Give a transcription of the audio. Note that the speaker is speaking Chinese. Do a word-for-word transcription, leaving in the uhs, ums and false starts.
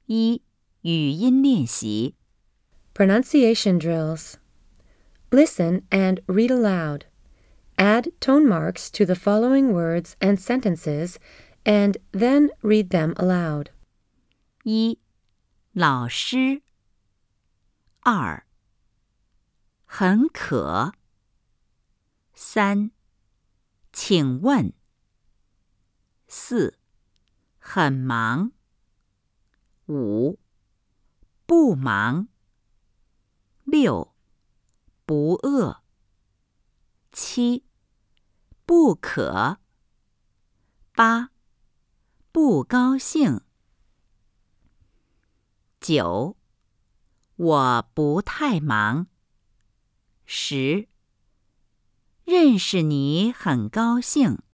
一、语音练习。 Pronunciation drills. Listen and read aloud. Add tone marks to the following words and sentences, and then read them aloud. 一、老师。二、很渴。三、请问。四、很忙。五、不忙。六、不饿。七、不渴。八、不高兴。九、我不太忙。十、认识你很高兴。